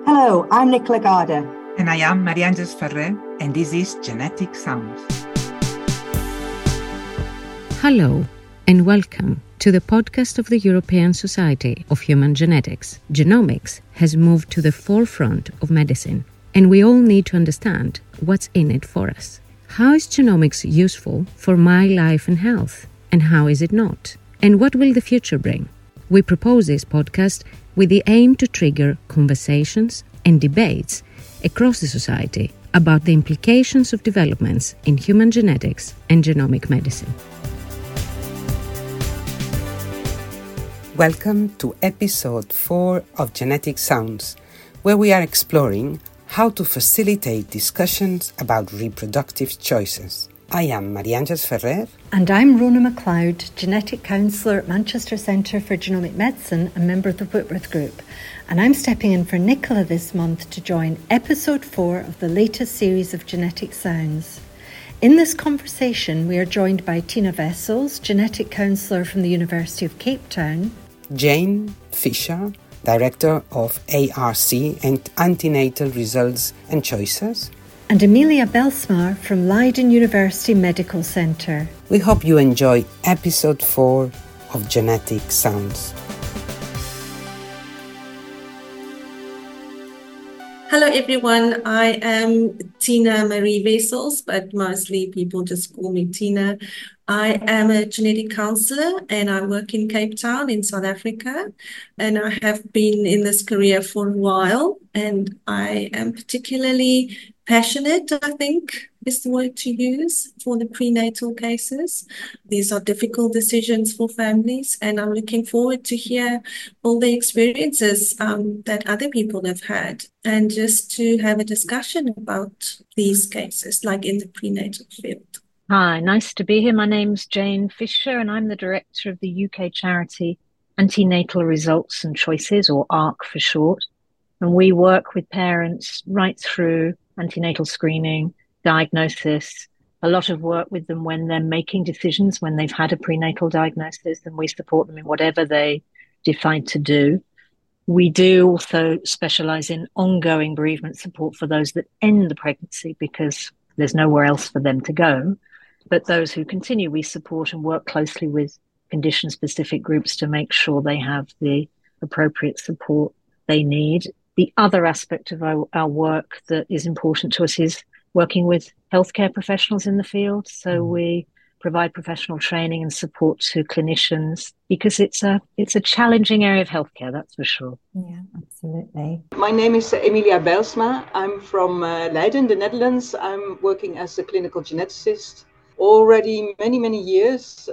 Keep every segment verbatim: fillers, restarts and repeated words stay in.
Hello, I'm Nicola Garda. And I am Maria-Ángeles Ferrer, and this is Genetic Sounds. Hello, and welcome to the podcast of the European Society of Human Genetics. Genomics has moved to the forefront of medicine, and we all need to understand what's in it for us. How is genomics useful for my life and health? And how is it not? And what will the future bring? We propose this podcast with the aim to trigger conversations and debates across the society about the implications of developments in human genetics and genomic medicine. Welcome to episode four of Genetic Sounds, where we are exploring how to facilitate discussions about reproductive choices. I am Maria-Ángeles Ferrer. And I'm Rona MacLeod, Genetic Counsellor at Manchester Centre for Genomic Medicine and member of the Whitworth Group. And I'm stepping in for Nicola this month to join episode four of the latest series of Genetic Sounds. In this conversation, we are joined by Tina Wessels, Genetic Counsellor from the University of Cape Town. Jane Fisher, Director of A R C and Antenatal Results and Choices. And Emilia Belsma from Leiden University Medical Centre. We hope you enjoy episode four of Genetic Sounds. Hello everyone, I am Tina Marie Wessels, but mostly people just call me Tina. I am a genetic counsellor and I work in Cape Town in South Africa, and I have been in this career for a while, and I am particularly passionate, I think is the word to use, for the prenatal cases. These are difficult decisions for families, and I'm looking forward to hear all the experiences um, that other people have had, and just to have a discussion about these cases, like in the prenatal field. Hi, nice to be here. My name's Jane Fisher, and I'm the director of the U K charity Antenatal Results and Choices, or ARC for short. And we work with parents right through antenatal screening, diagnosis, a lot of work with them when they're making decisions, when they've had a prenatal diagnosis, and we support them in whatever they decide to do. We do also specialise in ongoing bereavement support for those that end the pregnancy because there's nowhere else for them to go. But those who continue, we support and work closely with condition-specific groups to make sure they have the appropriate support they need. The other aspect of our, our work that is important to us is working with healthcare professionals in the field. So we provide professional training and support to clinicians because it's a it's a challenging area of healthcare, that's for sure. Yeah, absolutely. My name is Emilia Belsma. I'm from uh, Leiden, the Netherlands. I'm working as a clinical geneticist already many, many years.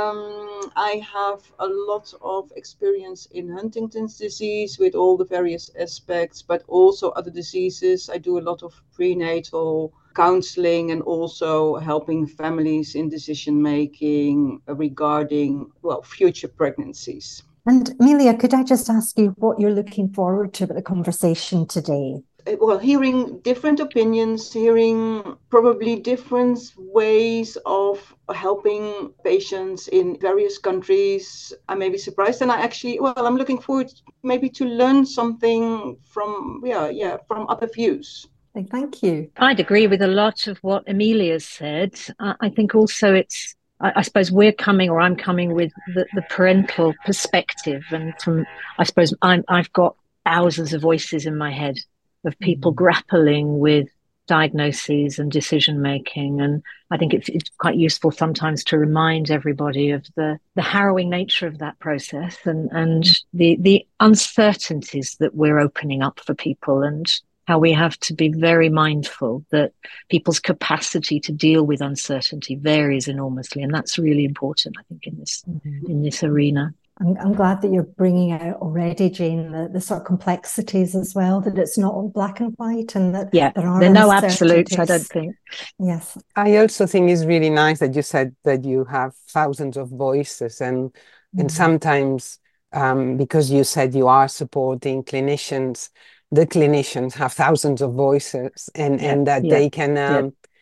Um, I have a lot of experience in Huntington's disease with all the various aspects, but also other diseases. I do a lot of prenatal counseling and also helping families in decision making regarding, well, future pregnancies. And Emilia, could I just ask you what you're looking forward to about the conversation today? Well, hearing different opinions, hearing probably different ways of helping patients in various countries. I may be surprised, and I actually, well, I'm looking forward maybe to learn something from, yeah, yeah, from other views. Thank you. I'd agree with a lot of what Emilia said. Uh, I think also it's, I, I suppose we're coming, or I'm coming with the, the parental perspective, and from, I suppose I'm, I've got thousands of voices in my head of people mm-hmm. grappling with diagnoses and decision making. And I think it's, it's quite useful sometimes to remind everybody of the, the harrowing nature of that process and, and mm-hmm. the, the uncertainties that we're opening up for people, and how we have to be very mindful that people's capacity to deal with uncertainty varies enormously. And that's really important, I think, in this, mm-hmm. in this arena. I'm, I'm glad that you're bringing out already, Jane, the, the sort of complexities as well, that it's not all black and white, and that yeah, there are there are no absolutes, I don't think. Yes. I also think it's really nice that you said that you have thousands of voices, and mm-hmm. and sometimes um, because you said you are supporting clinicians, the clinicians have thousands of voices, and, yeah, and that yeah. they can um, yeah.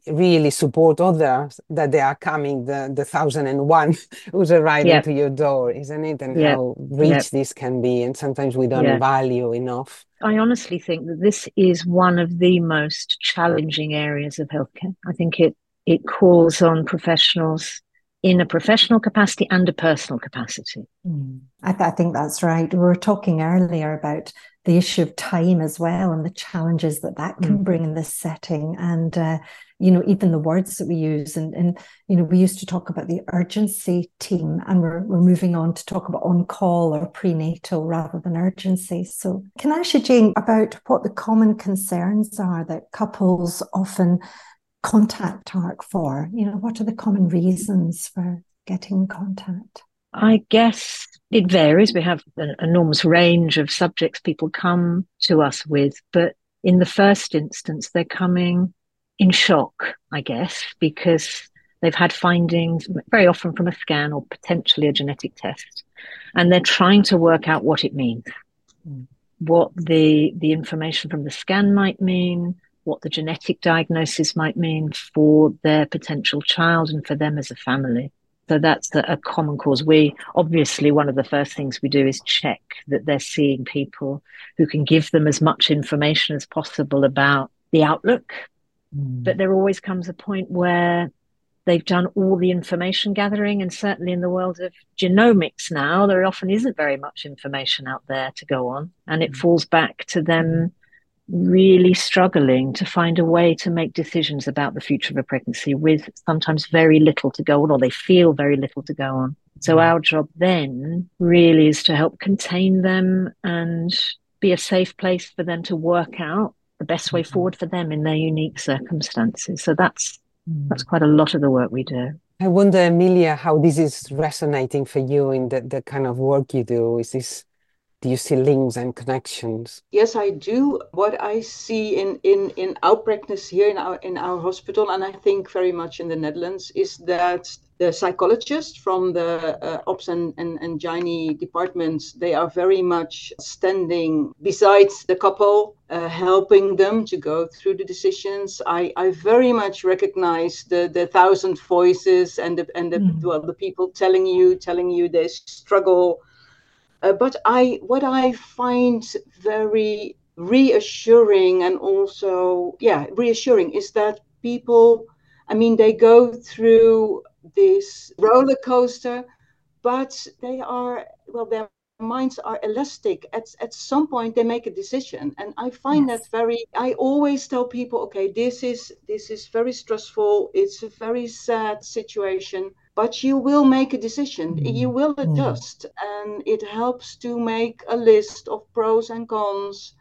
really support others, that they are coming, the, the thousand and one who's arriving Yep. to your door, isn't it? And Yep. how rich Yep. this can be. And sometimes we don't Yeah. value enough. I honestly think that this is one of the most challenging areas of healthcare. I think it it calls on professionals in a professional capacity and a personal capacity. Mm. I, th- I think that's right. We were talking earlier about the issue of time as well, and the challenges that that can mm. bring in this setting. And, uh, you know, even the words that we use. And, and, you know, we used to talk about the urgency team, and we're, we're moving on to talk about on-call or prenatal rather than urgency. So can I ask you, Jane, about what the common concerns are that couples often contact A R C for? You know, what are the common reasons for getting in contact? I guess it varies. We have an enormous range of subjects people come to us with, but in the first instance, they're coming in shock, I guess, because they've had findings very often from a scan or potentially a genetic test, and they're trying to work out what it means, mm. what the the information from the scan might mean, what the genetic diagnosis might mean for their potential child and for them as a family. So that's a, a common cause. We obviously, one of the first things we do is check that they're seeing people who can give them as much information as possible about the outlook. Mm. But there always comes a point where they've done all the information gathering, and certainly in the world of genomics now, there often isn't very much information out there to go on, and it mm. falls back to them really struggling to find a way to make decisions about the future of a pregnancy with sometimes very little to go on, or they feel very little to go on. So our job then really is to help contain them and be a safe place for them to work out the best way forward for them in their unique circumstances. So that's mm. that's quite a lot of the work we do. I wonder, Emilia, how this is resonating for you in the, the kind of work you do. Is this Do you see links and connections? Yes, I do. What I see in, in, in our practice here in our in our hospital, and I think very much in the Netherlands, is that the psychologists from the uh, Ops and, and, and Gynae departments, they are very much standing beside the couple, uh, helping them to go through the decisions. I, I very much recognize the, the thousand voices and the and the, mm. well, the people telling you, telling you they struggle. Uh, but I, what I find very reassuring and also, yeah, reassuring is that people, I mean, they go through this roller coaster, but they are, well, their minds are elastic. At, at some point, they make a decision. And I find yes. that very, I always tell people, okay, this is, this is very stressful. It's a very sad situation. But you will make a decision, mm. you will adjust, mm. and it helps to make a list of pros and cons.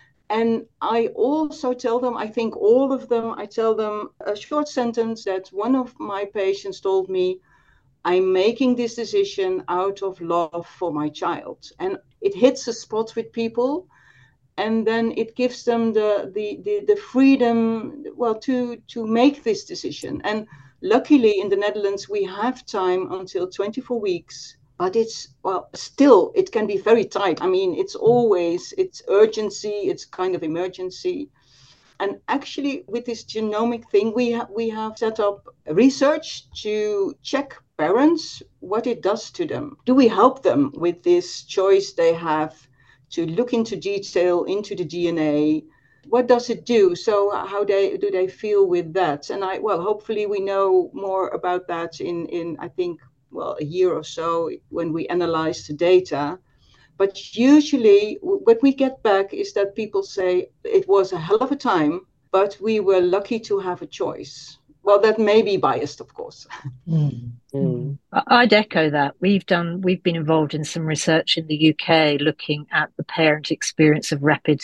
And I also tell them, I think all of them, I tell them a short sentence that one of my patients told me, I'm making this decision out of love for my child. And it hits a spot with people, and then it gives them the the the, the freedom, well, to to make this decision. And luckily, in the Netherlands, we have time until twenty-four weeks, but it's, well, still, it can be very tight. I mean, it's always, it's urgency, it's kind of emergency. And actually, with this genomic thing, we, ha- we have set up research to check parents, what it does to them. Do we help them with this choice they have to look into detail, into the D N A? What does it do? So how they do they feel with that? And I, well, hopefully we know more about that in, in I think, well, a year or so when we analyze the data. But usually what we get back is that people say it was a hell of a time, but we were lucky to have a choice. Well, that may be biased, of course. Mm. Mm. I'd echo that. We've done, we've been involved in some research in the U K looking at the parent experience of rapid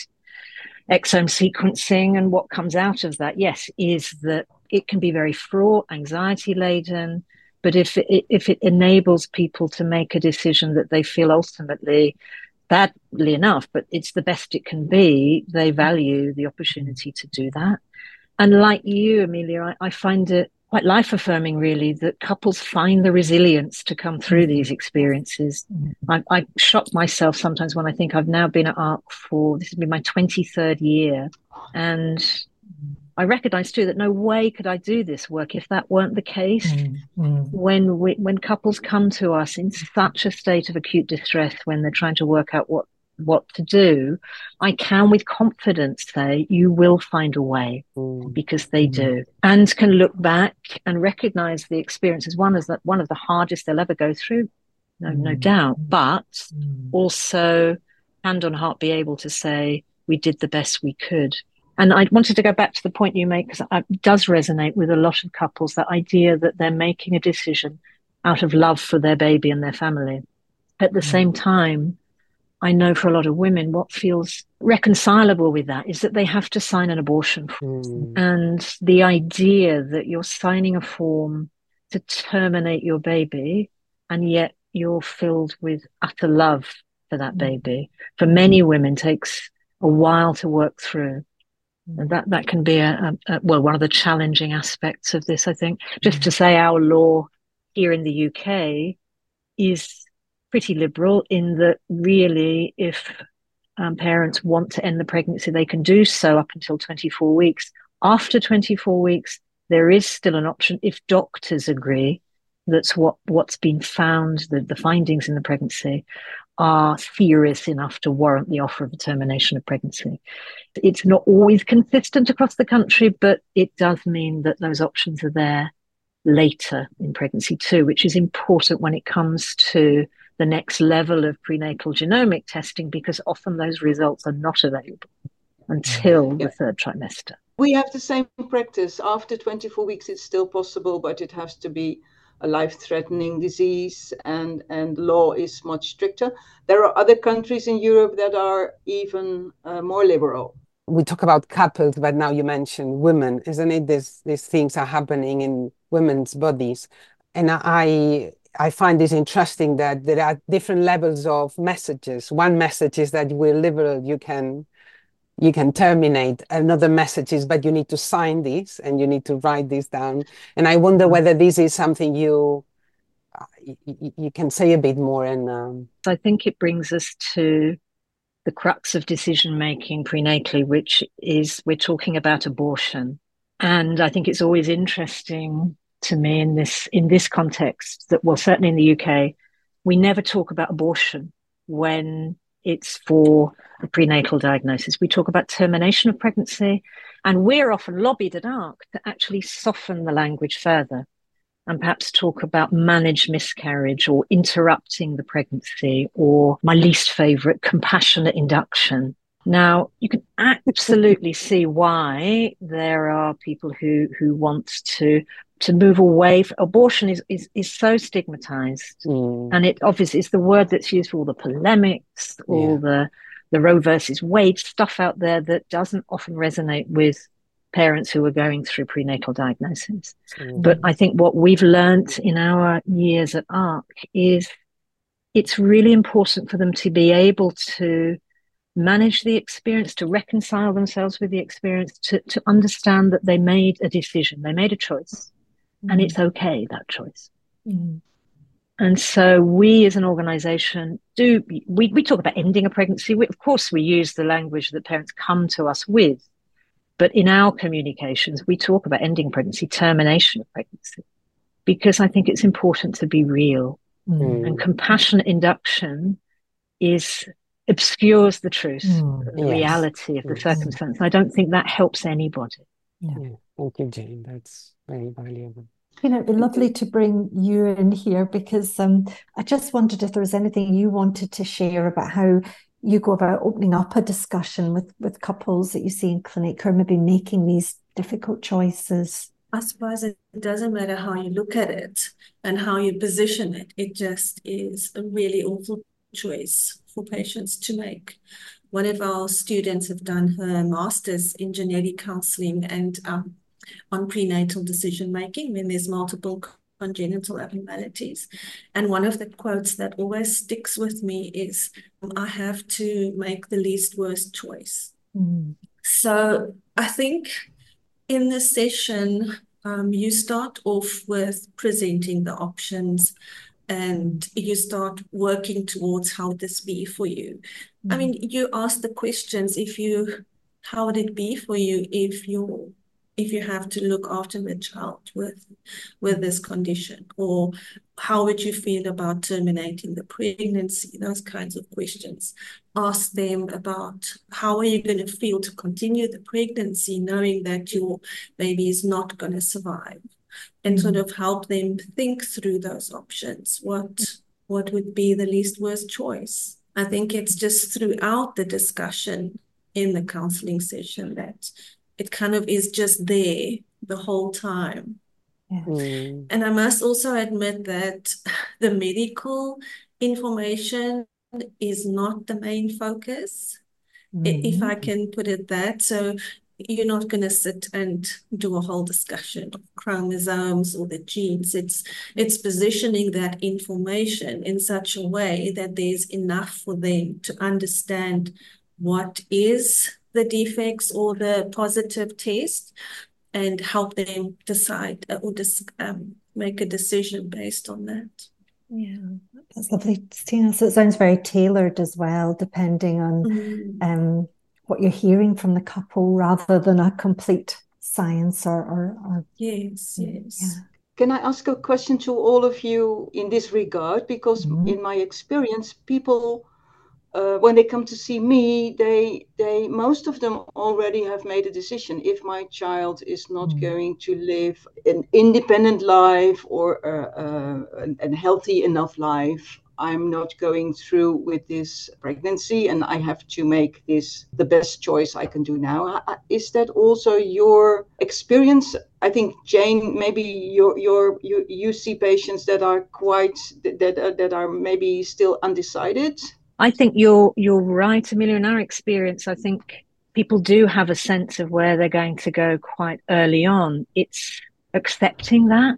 exome sequencing, and what comes out of that, yes, is that it can be very fraught, anxiety laden, but if it, if it enables people to make a decision that they feel ultimately, badly enough, but it's the best it can be, they value the opportunity to do that. And like you, Emilia, I, I find it quite life-affirming, really, that couples find the resilience to come through these experiences. I, I shock myself sometimes when I think I've now been at A R C for, this has been my twenty-third year, and I recognize too that no way could I do this work if that weren't the case. Mm, mm. When we, when couples come to us in such a state of acute distress, when they're trying to work out what, what to do, I can with confidence say, you will find a way, Mm. because they Mm. do, and can look back and recognize the experience as one as that one of the hardest they'll ever go through. No, Mm. no doubt, but Mm. also hand on heart be able to say, we did the best we could. And I wanted to go back to the point you make, because it does resonate with a lot of couples, that idea that they're making a decision out of love for their baby and their family. At the Mm. same time, I know for a lot of women, what feels reconcilable with that is that they have to sign an abortion form. Mm. And the idea that you're signing a form to terminate your baby, and yet you're filled with utter love for that baby, for many women takes a while to work through. And that, that can be a, a, a well, one of the challenging aspects of this, I think. Just to say, our law here in the U K is pretty liberal in that really if um, parents want to end the pregnancy, they can do so up until twenty-four weeks. After twenty-four weeks, there is still an option if doctors agree that's what, what's been found, the, the findings in the pregnancy are serious enough to warrant the offer of a termination of pregnancy. It's not always consistent across the country, but it does mean that those options are there later in pregnancy too, which is important when it comes to the next level of prenatal genomic testing, because often those results are not available until Yeah. the third trimester. We have the same practice. After twenty-four weeks, it's still possible, but it has to be a life-threatening disease, and, and law is much stricter. There are other countries in Europe that are even uh, more liberal. We talk about couples, but now you mention women, isn't it? This, these things are happening in women's bodies. And I, I find this interesting that there are different levels of messages. One message is that we're liberal, you can you can terminate. Another message is, but you need to sign this and you need to write this down. And I wonder whether this is something you uh, you, you can say a bit more. And um... I think it brings us to the crux of decision making prenatally, which is we're talking about abortion. And I think it's always interesting to me in this in this context that, well, certainly in the U K, we never talk about abortion when it's for a prenatal diagnosis. We talk about termination of pregnancy, and we're often lobbied at A R C to actually soften the language further and perhaps talk about managed miscarriage or interrupting the pregnancy, or my least favorite, compassionate induction. Now, you can absolutely see why there are people who, who want to to move away. Abortion is, is, is so stigmatized. Mm. And it obviously is the word that's used for all the polemics, all yeah. the, the Roe versus Wade stuff out there that doesn't often resonate with parents who are going through prenatal diagnosis. Mm. But I think what we've learned in our years at A R C is it's really important for them to be able to manage the experience, to reconcile themselves with the experience, to, to understand that they made a decision, they made a choice, mm. and it's okay, that choice. Mm. And so we as an organization do, we, we talk about ending a pregnancy. We, of course, we use the language that parents come to us with, but in our communications, we talk about ending pregnancy, termination of pregnancy, because I think it's important to be real. Mm. And compassionate induction is obscures the truth, mm, the yes. reality of the yes. circumstance. I don't think that helps anybody. Yeah. yeah. Thank you, Jane. That's very valuable. You know, it'd be lovely to bring you in here, because um, I just wondered if there was anything you wanted to share about how you go about opening up a discussion with, with couples that you see in clinic, or maybe making these difficult choices. I suppose it doesn't matter how you look at it and how you position it. It just is a really awful choice for patients to make. One of our students have done her master's in genetic counseling and um, on prenatal decision making when there's multiple congenital abnormalities. And one of the quotes that always sticks with me is, I have to make the least worst choice. Mm. So I think in this session, um, you start off with presenting the options, and you start working towards how would this be for you. Mm-hmm. I mean, you ask the questions, if you, how would it be for you if your if you have to look after the child with with this condition, or how would you feel about terminating the pregnancy? Those kinds of questions. Ask them about how are you going to feel to continue the pregnancy knowing that your baby is not going to survive, and mm-hmm. sort of help them think through those options. What what would be the least worst choice? I think it's just throughout the discussion in the counseling session that it kind of is just there the whole time. Yeah. Mm. And I must also admit that the medical information is not the main focus, mm-hmm. if I can put it that. So you're not going to sit and do a whole discussion of chromosomes or the genes. It's it's positioning that information in such a way that there's enough for them to understand what is the defects or the positive test, and help them decide or dis- um, make a decision based on that. Yeah, that's lovely, Tina. So it sounds very tailored as well, depending on mm. um, what you're hearing from the couple, rather than a complete science or... or, or yes, yes. Yeah. Can I ask a question to all of you in this regard? Because mm-hmm. in my experience, people... Uh, when they come to see me, they they most of them already have made a decision. If my child is not mm. going to live an independent life or a, a, a healthy enough life, I'm not going through with this pregnancy, and I have to make this the best choice I can do now. Is that also your experience? I think, Jane, maybe your your you you see patients that are quite that uh, that are maybe still undecided. I think you're you're right, Amelia. In our experience, I think people do have a sense of where they're going to go quite early on. It's accepting that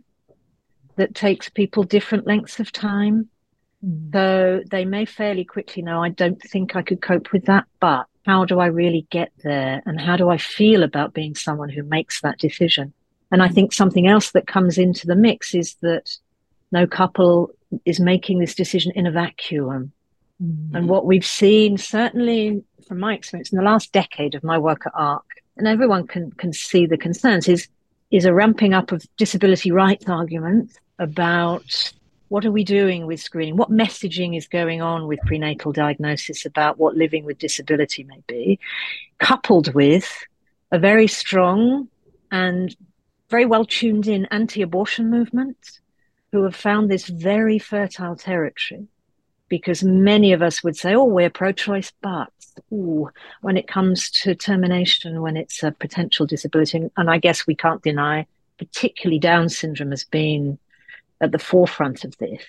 that takes people different lengths of time. Mm. So they may fairly quickly know, I don't think I could cope with that, but how do I really get there? And how do I feel about being someone who makes that decision? And I think something else that comes into the mix is that no couple is making this decision in a vacuum. Mm-hmm. And what we've seen, certainly from my experience in the last decade of my work at ARC, and everyone can, can see the concerns, is, is a ramping up of disability rights arguments about what are we doing with screening, what messaging is going on with prenatal diagnosis about what living with disability may be, coupled with a very strong and very well tuned in anti-abortion movement who have found this very fertile territory. Because many of us would say, oh, we're pro-choice, but ooh, when it comes to termination, when it's a potential disability, and I guess we can't deny, particularly Down syndrome has been at the forefront of this,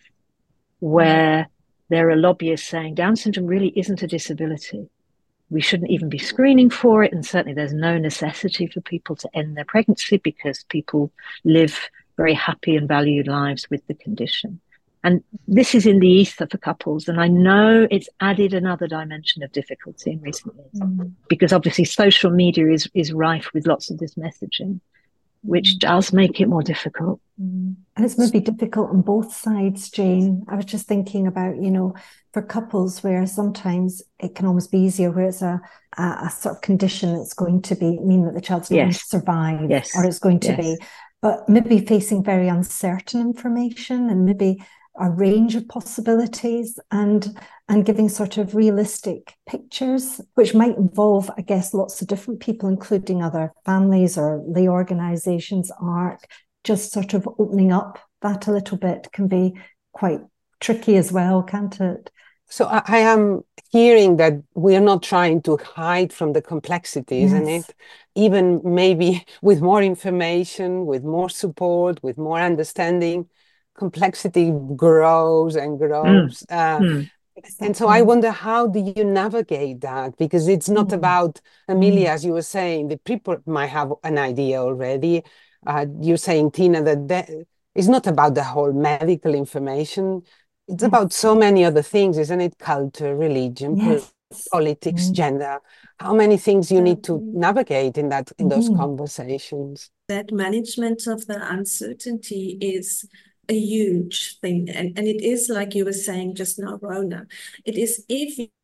where mm. there are lobbyists saying Down syndrome really isn't a disability. We shouldn't even be screening for it, and certainly there's no necessity for people to end their pregnancy because people live very happy and valued lives with the condition. And this is in the ether for couples. And I know it's added another dimension of difficulty in recent years, mm. because obviously social media is, is rife with lots of this messaging, which does make it more difficult. Mm. And it's maybe difficult on both sides, Jane. I was just thinking about, you know, for couples where sometimes it can almost be easier, where it's a, a, a sort of condition that's going to be mean that the child's not yes. going to survive, yes. or it's going to yes. be, but maybe facing very uncertain information and maybe a range of possibilities, and and giving sort of realistic pictures, which might involve, I guess, lots of different people, including other families or lay organisations, ARC, just sort of opening up that a little bit can be quite tricky as well, can't it? So I, I am hearing that we are not trying to hide from the complexity, yes. isn't it? Even maybe with more information, with more support, with more understanding, complexity grows and grows. Mm. Uh, mm. And so I wonder, how do you navigate that? Because it's not mm. about, Amelia, mm. as you were saying, the people might have an idea already. Uh, you're saying, Tina, that, that it's not about the whole medical information. It's yes. about so many other things, isn't it? Culture, religion, yes. politics, mm. gender. How many things you need to navigate in that in those mm. conversations? That management of the uncertainty is a huge thing, and, and it is like you were saying just now, Rona, it is if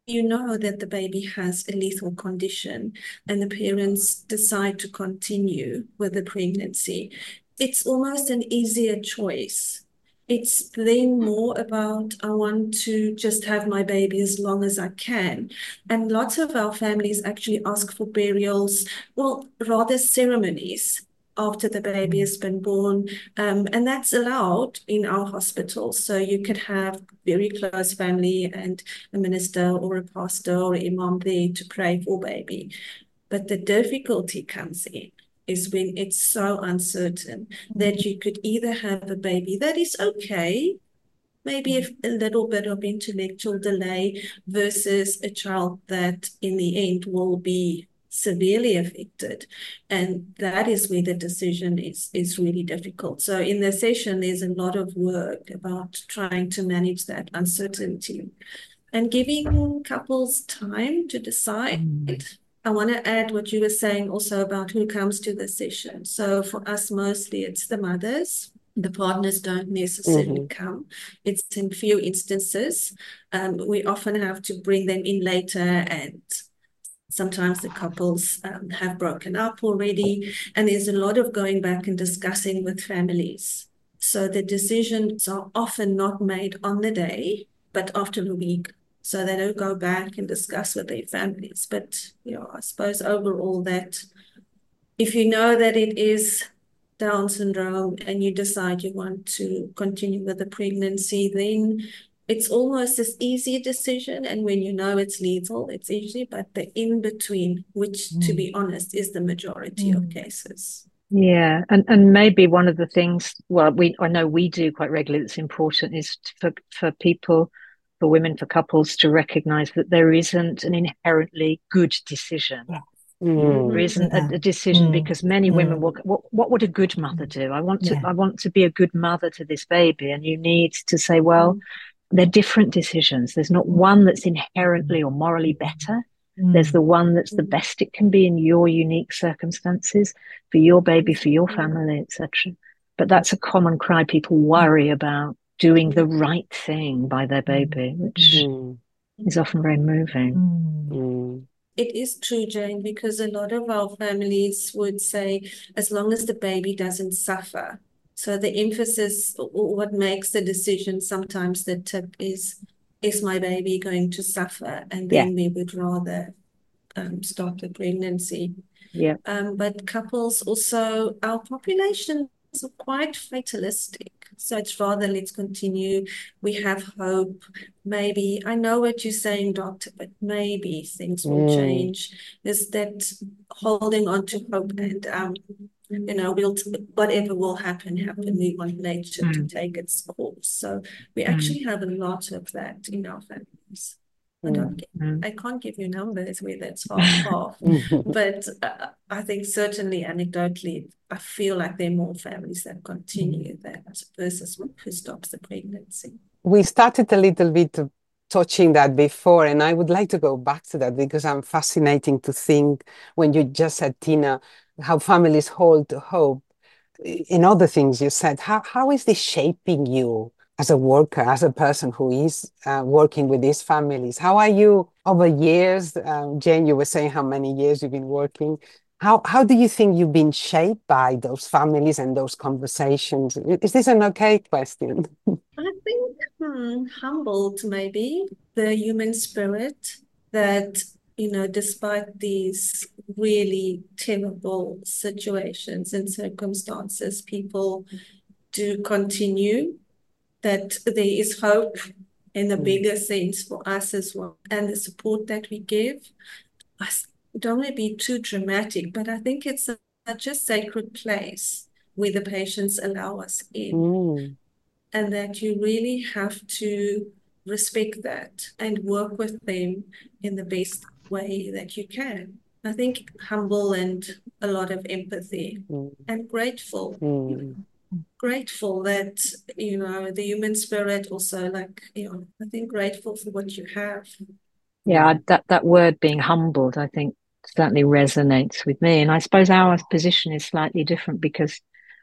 you know that the baby has a lethal condition and the parents decide to continue with the pregnancy, it's almost an easier choice. It's then more about, I want to just have my baby as long as I can. And lots of our families actually ask for burials, well, rather ceremonies after the baby has been born. Um, and that's allowed in our hospitals. So you could have very close family and a minister or a pastor or an imam there to pray for baby. But the difficulty comes in is when it's so uncertain that you could either have a baby that is okay, maybe if a little bit of intellectual delay, versus a child that in the end will be severely affected. And that is where the decision is, is really difficult. So in the session, there's a lot of work about trying to manage that uncertainty and giving couples time to decide. Mm. I want to add what you were saying also about who comes to the session. So for us, mostly it's the mothers. The partners don't necessarily mm-hmm. come. It's in few instances. Um, we often have to bring them in later, and sometimes the couples um, have broken up already. And there's a lot of going back and discussing with families. So the decisions are often not made on the day, but after a week. So they don't go back and discuss with their families. But, you know, I suppose overall that if you know that it is Down syndrome and you decide you want to continue with the pregnancy, then it's almost this easy decision. And when you know it's lethal, it's easy. But the in-between, which, mm. to be honest, is the majority mm. of cases. Yeah, and, and maybe one of the things, well, we I know we do quite regularly that's important is for, for people, for women, for couples to recognise that there isn't an inherently good decision. Yeah. Mm. There isn't yeah. a, a decision mm. because many mm. women will, what, what would a good mother do? I want to, yeah. I want to be a good mother to this baby. And you need to say, well, mm. they're different decisions. There's not one that's inherently or morally better. Mm. There's the one that's the best it can be in your unique circumstances for your baby, for your family, et cetera. But that's a common cry. People worry about doing the right thing by their baby, which mm. is often very moving. Mm. It is true, Jane, because a lot of our families would say, as long as the baby doesn't suffer. So the emphasis, or what makes the decision sometimes the tip is, is my baby going to suffer? And then yeah. we would rather um, stop the pregnancy. Yeah. Um, but couples also, our population is quite fatalistic. So it's rather, let's continue. We have hope. Maybe, I know what you're saying, doctor, but maybe things will mm. change. There's that holding on to hope and, um, you know, we'll whatever will happen, happen. We want nature mm. to take its course. So we actually mm. have a lot of that in our families. I don't get, mm. I can't give you numbers where that's half off, but uh, I think certainly anecdotally, I feel like there are more families that continue mm. that versus who stops the pregnancy. We started a little bit touching that before, and I would like to go back to that because I'm fascinating to think when you just said, Tina, how families hold hope. In other things you said, how how is this shaping you as a worker, as a person who is uh, working with these families? How are you over years? Uh, Jane, you were saying how many years you've been working. How how do you think you've been shaped by those families and those conversations? Is this an okay question? I think hmm, humbled, maybe, the human spirit that, you know, despite these really terrible situations and circumstances, people do continue, that there is hope in the bigger sense for us as well, and the support that we give. I don't want to be too dramatic, but I think it's a, such a sacred place where the patients allow us in, mm. and that you really have to respect that and work with them in the best way that you can. I think humble and a lot of empathy mm. and grateful. Mm. Grateful that, you know, the human spirit also, like, you know, I think grateful for what you have. Yeah, that, that word being humbled, I think certainly resonates with me. And I suppose our position is slightly different because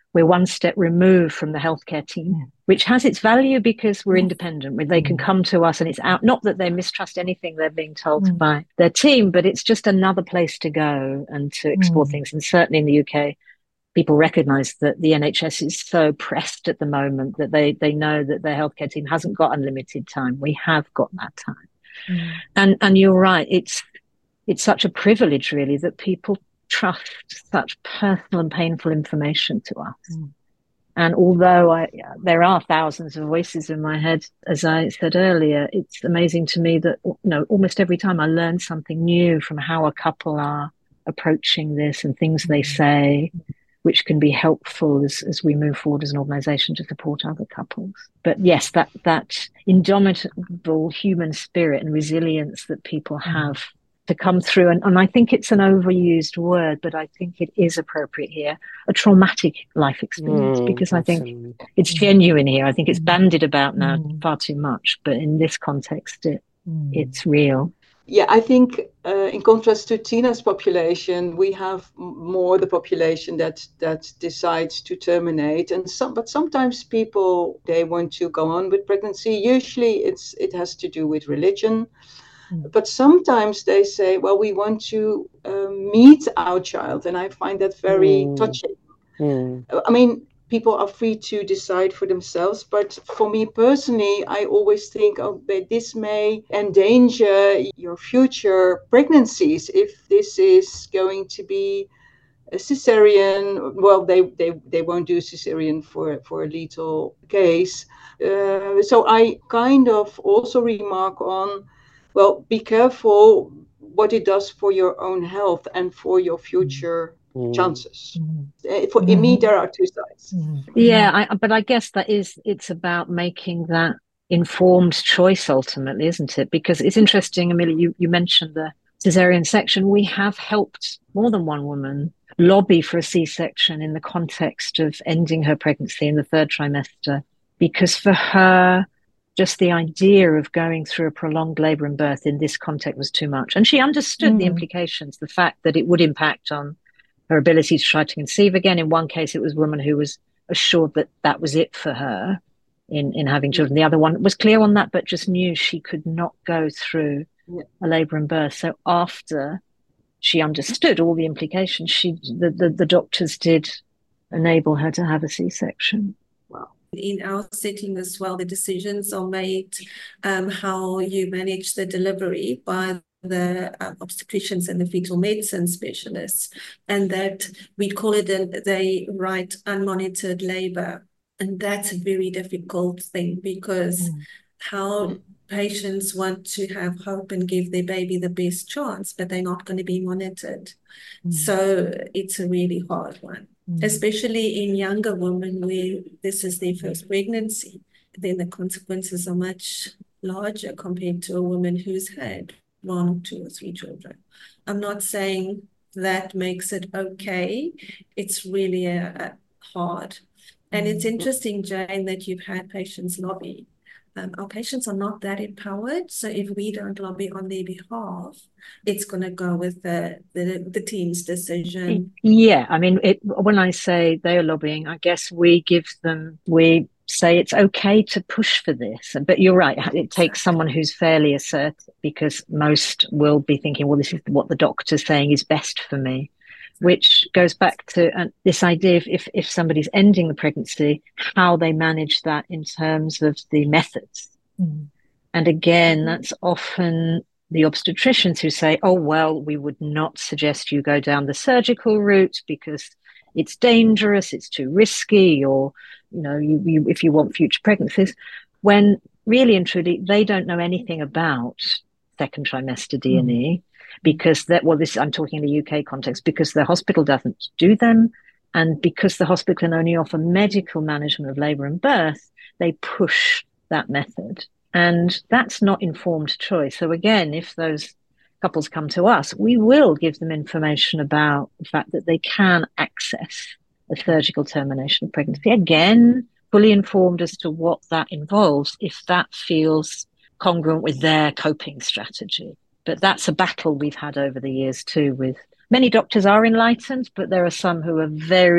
we're one step removed from the healthcare team, yeah. which has its value because we're yeah. independent. They can come to us and it's out. Not that they mistrust anything they're being told mm. by their team, but it's just another place to go and to explore mm. things. And certainly in the U K, people recognise that the N H S is so pressed at the moment that they, they know that their healthcare team hasn't got unlimited time. We have got that time. Mm. And and you're right, it's it's such a privilege really that people trust such personal and painful information to us. Mm. And although I, there are thousands of voices in my head, as I said earlier, it's amazing to me that, you know, almost every time I learn something new from how a couple are approaching this and things they say, which can be helpful as, as we move forward as an organisation to support other couples. But yes, that that indomitable human spirit and resilience that people have to come through, and, and I think it's an overused word, but I think it is appropriate here, a traumatic life experience, mm, because I absolutely. think it's genuine here. I think it's bandied about now mm. far too much, but in this context, it mm. it's real. Yeah, I think uh, in contrast to Tina's population, we have more the population that that decides to terminate, and some. But sometimes people, they want to go on with pregnancy. Usually, it's it has to do with religion, mm. but sometimes they say, "Well, we want to uh, meet our child," and I find that very mm. touching. Mm. I mean, people are free to decide for themselves. But for me personally, I always think, oh, this may endanger your future pregnancies if this is going to be a cesarean. Well, they, they, they won't do cesarean for, for a lethal case. Uh, so I kind of also remark on, well, be careful what it does for your own health and for your future chances. Mm. For in me, there are two sides. Yeah, I, but I guess that is, it's about making that informed choice ultimately, isn't it? Because it's interesting, Amelia, you, you mentioned the cesarean section. We have helped more than one woman lobby for a C-section in the context of ending her pregnancy in the third trimester, because for her, just the idea of going through a prolonged labour and birth in this context was too much. And she understood mm. the implications, the fact that it would impact on her ability to try to conceive again. In one case, it was a woman who was assured that that was it for her in, in having children. The other one was clear on that, but just knew she could not go through yeah. a labour and birth. So after she understood all the implications, she the, the, the doctors did enable her to have a C-section. Wow. In our setting as well, the decisions are made um, how you manage the delivery by the uh, obstetricians and the fetal medicine specialists, and that we call it an, they write unmonitored labor, and that's a very difficult thing because mm. how mm. patients want to have hope and give their baby the best chance, but they're not going to be monitored. Mm. So it's a really hard one, mm. especially in younger women where this is their first pregnancy. Then the consequences are much larger compared to a woman who's had one, two, or three children. I'm not saying that makes it okay. It's really a, a hard. And it's interesting, Jane, that you've had patients lobby. Um, our patients are not that empowered. So if we don't lobby on their behalf, it's going to go with the, the, the team's decision. Yeah, I mean, it, when I say they are lobbying, I guess we give them, we say it's okay to push for this. But you're right, it takes someone who's fairly assertive, because most will be thinking, well, this is what the doctor's saying is best for me, which goes back to uh, this idea of if, if somebody's ending the pregnancy, how they manage that in terms of the methods. Mm. And again, that's often the obstetricians who say, oh, well, we would not suggest you go down the surgical route because it's dangerous, it's too risky, or you know, you, you, if you want future pregnancies, when really and truly they don't know anything about second trimester D and E, mm. because that, well, this I'm talking in the U K context, because the hospital doesn't do them, and because the hospital can only offer medical management of labour and birth, they push that method, and that's not informed choice. So again, if those couples come to us, we will give them information about the fact that they can access a surgical termination of pregnancy. Again, fully informed as to what that involves, if that feels congruent with their coping strategy. But that's a battle we've had over the years too, with many doctors are enlightened, but there are some who are very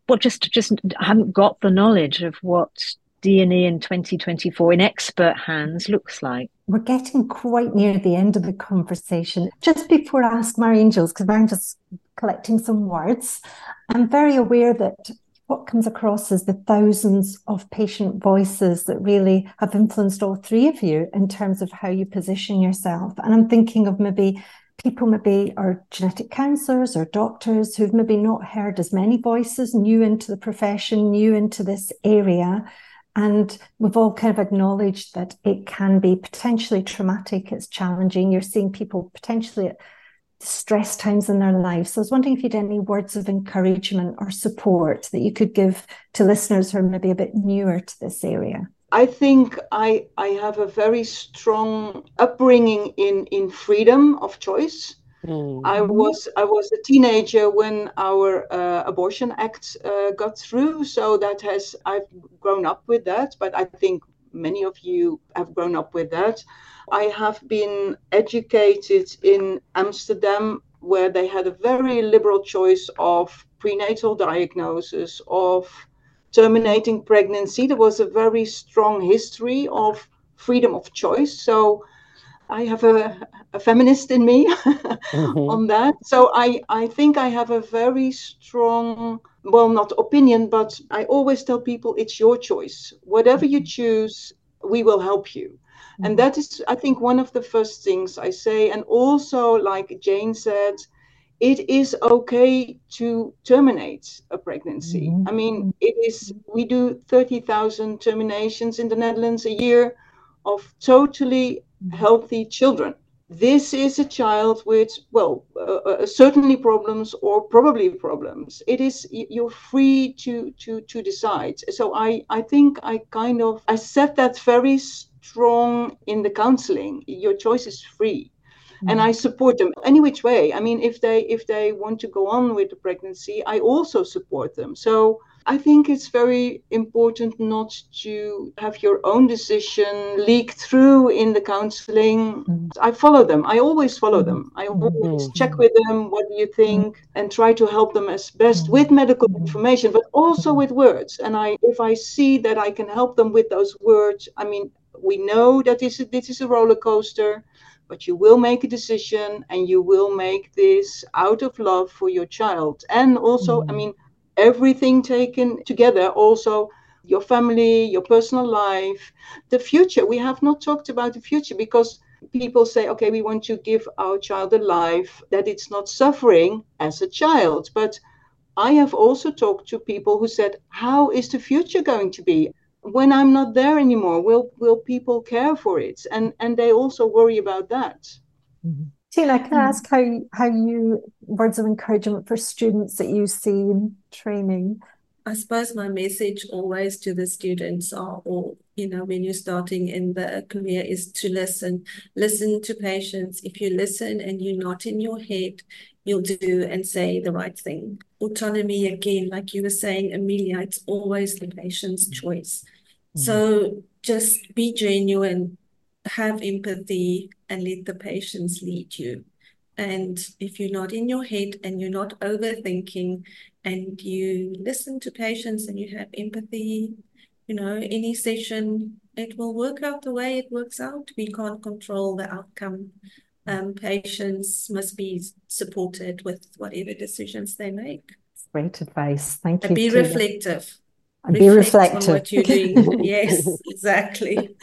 well, just just haven't got the knowledge of what D and E in twenty twenty-four in expert hands looks like. We're getting quite near the end of the conversation. Just before I ask Mary Angels, because I'm just collecting some words, I'm very aware that what comes across is the thousands of patient voices that really have influenced all three of you in terms of how you position yourself. And I'm thinking of maybe people maybe are genetic counsellors or doctors who've maybe not heard as many voices, new into the profession, new into this area. And we've all kind of acknowledged that it can be potentially traumatic, it's challenging. You're seeing people potentially at stress times in their lives. So I was wondering if you had any words of encouragement or support that you could give to listeners who are maybe a bit newer to this area. I think I I have a very strong upbringing in, in freedom of choice. Mm-hmm. I was I was a teenager when our uh, Abortion Act uh, got through, so that has I've grown up with that. But I think many of you have grown up with that. I have been educated in Amsterdam, where they had a very liberal choice of prenatal diagnosis, of terminating pregnancy. There was a very strong history of freedom of choice. So I have a, a feminist in me mm-hmm. on that. So I, I think I have a very strong, well, not opinion, but I always tell people it's your choice. Whatever you choose, we will help you. Mm-hmm. And that is, I think, one of the first things I say. And also, like Jane said, it is okay to terminate a pregnancy. Mm-hmm. I mean, it is, we do thirty thousand terminations in the Netherlands a year of totally healthy children. This is a child with, well, uh, certainly problems or probably problems. It is, you're free to to to decide. So I, I think I kind of, I said that very strong in the counseling. Your choice is free. Mm-hmm. And I support them any which way. I mean, if they if they want to go on with the pregnancy, I also support them. So I think it's very important not to have your own decision leak through in the counseling. Mm-hmm. I follow them. I always follow them. I always mm-hmm. check with them, what do you think, and try to help them as best with medical information, but also with words. And I, if I see that I can help them with those words, I mean, we know that this is, this is a roller coaster, but you will make a decision and you will make this out of love for your child. And also, mm-hmm. I mean, everything taken together, also your family, your personal life, the future. We have not talked about the future because people say, okay, we want to give our child a life that it's not suffering as a child. But I have also talked to people who said, how is the future going to be? When I'm not there anymore, will will people care for it? And and they also worry about that. Mm-hmm. Tina, can I ask how how you, words of encouragement for students that you see in training? I suppose my message always to the students are, or, you know, when you're starting in the career, is to listen. Listen to patients. If you listen and you're not in your head, you'll do and say the right thing. Autonomy, again, like you were saying, Amelia, it's always the patient's choice. Mm-hmm. So just be genuine, have empathy, and let the patients lead you. And if you're not in your head and you're not overthinking and you listen to patients and you have empathy, you know, any session, it will work out the way it works out. We can't control the outcome. Um, patients must be supported with whatever decisions they make. Great advice. Thank you. And be Tina. reflective. And be reflective. On what you're doing. Yes, exactly.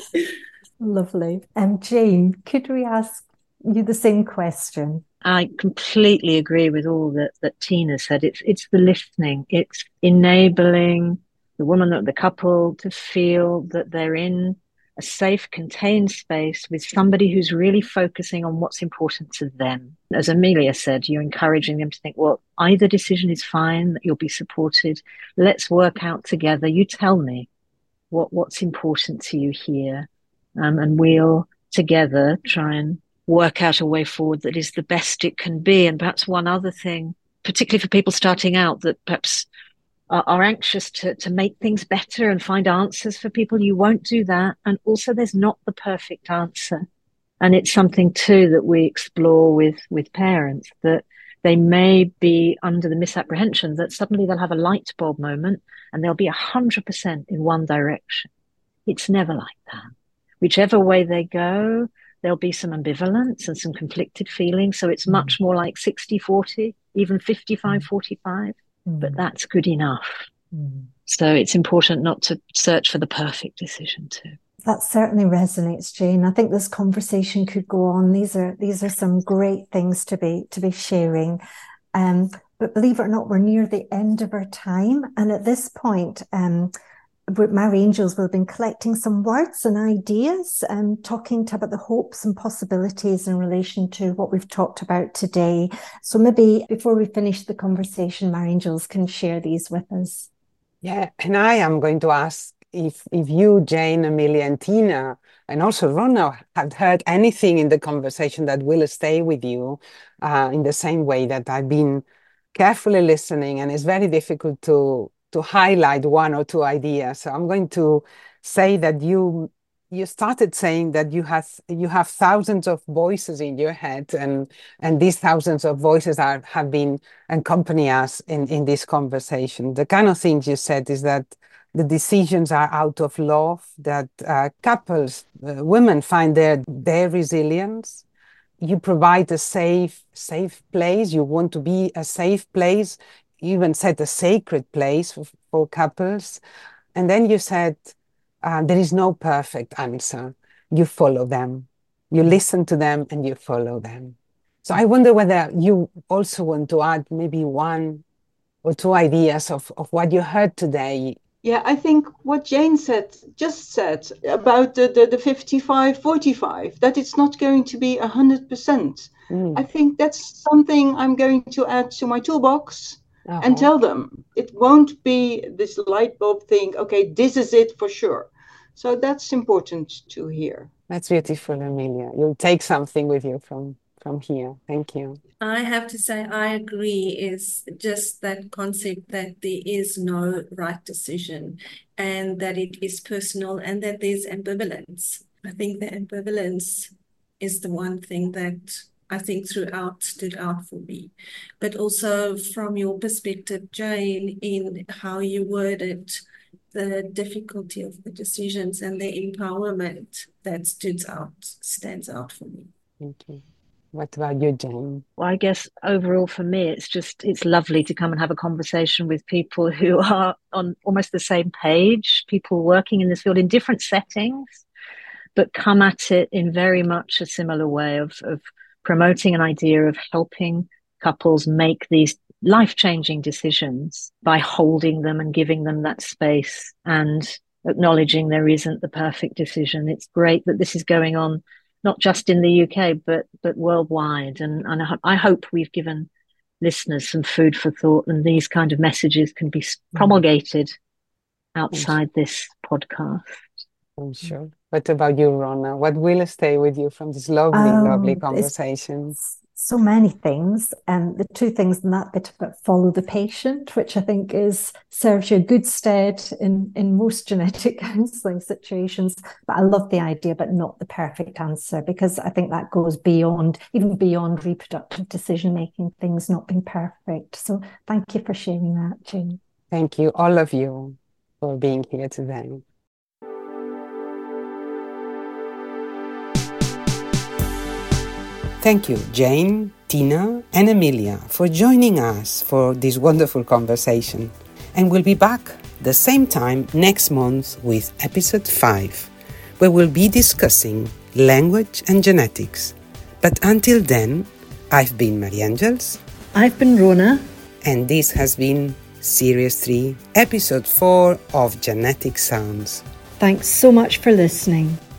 Lovely. And um, Jane, could we ask you the same question? I completely agree with all that, that Tina said. It's it's the listening. It's enabling the woman or the couple to feel that they're in a safe, contained space with somebody who's really focusing on what's important to them. As Amelia said, you're encouraging them to think, well, either decision is fine, that you'll be supported. Let's work out together. You tell me what, what's important to you here. Um, and we'll together try and work out a way forward that is the best it can be. And perhaps one other thing, particularly for people starting out, that perhaps are, are anxious to, to make things better and find answers for people, you won't do that. And also there's not the perfect answer. And it's something too that we explore with, with parents, that they may be under the misapprehension that suddenly they'll have a light bulb moment and they'll be one hundred percent in one direction. It's never like that. Whichever way they go, there'll be some ambivalence and some conflicted feelings. So it's mm. much more like sixty forty, even fifty-five forty-five, mm. but that's good enough. Mm. So it's important not to search for the perfect decision too. That certainly resonates, Jane. I think this conversation could go on. These are these are some great things to be to be sharing. Um, but believe it or not, we're near the end of our time. And at this point, um, Mary Angels will have been collecting some words and ideas and um, talking to about the hopes and possibilities in relation to what we've talked about today. So maybe before we finish the conversation, Mary Angels can share these with us. Yeah, and I am going to ask if if you, Jane, Amelia, and Tina, and also Rona, have heard anything in the conversation that will stay with you uh, in the same way that I've been carefully listening, and it's very difficult to to highlight one or two ideas. So I'm going to say that you you started saying that you have you have thousands of voices in your head, and and these thousands of voices are have been accompany us in in this conversation. The kind of things you said is that the decisions are out of love, that uh, couples, uh, women find their their resilience. You provide a safe safe place. You want to be a safe place. You even said a sacred place for, for couples. And then you said, uh, there is no perfect answer. You follow them. You listen to them and you follow them. So I wonder whether you also want to add maybe one or two ideas of, of what you heard today. Yeah, I think what Jane said, just said about the, the, the fifty-five forty-five, that it's not going to be one hundred percent. Mm. I think that's something I'm going to add to my toolbox. Uh-huh. And tell them it won't be this light bulb thing. Okay, this is it for sure. So that's important to hear. That's beautiful, Amelia. You'll take something with you from, from here. Thank you. I have to say, I agree. Is just that concept that there is no right decision and that it is personal and that there's ambivalence. I think the ambivalence is the one thing that I think throughout stood out for me, but also from your perspective, Jane, in how you worded the difficulty of the decisions and the empowerment that stood out, stands out for me. Thank you. What about you, Jane? Well, I guess overall for me, it's just, it's lovely to come and have a conversation with people who are on almost the same page, people working in this field in different settings, but come at it in very much a similar way of, of promoting an idea of helping couples make these life-changing decisions by holding them and giving them that space and acknowledging there isn't the perfect decision. It's great that this is going on, not just in the U K, but but worldwide. And, and I hope we've given listeners some food for thought, and these kind of messages can be promulgated outside this podcast. I'm sure. What about you, Rona? What will stay with you from this lovely, um, lovely conversation? So many things. And the two things in that bit about follow the patient, which I think is serves you a good stead in, in most genetic counselling situations. But I love the idea, but not the perfect answer, because I think that goes beyond, even beyond reproductive decision-making, things not being perfect. So thank you for sharing that, Jane. Thank you, all of you, for being here today. Thank you, Jane, Tina, and Amelia, for joining us for this wonderful conversation. And we'll be back the same time next month with episode five, where we'll be discussing language and genetics. But until then, I've been Mary Angels. I've been Rona. And this has been Series three, Episode four of Genetic Sounds. Thanks so much for listening.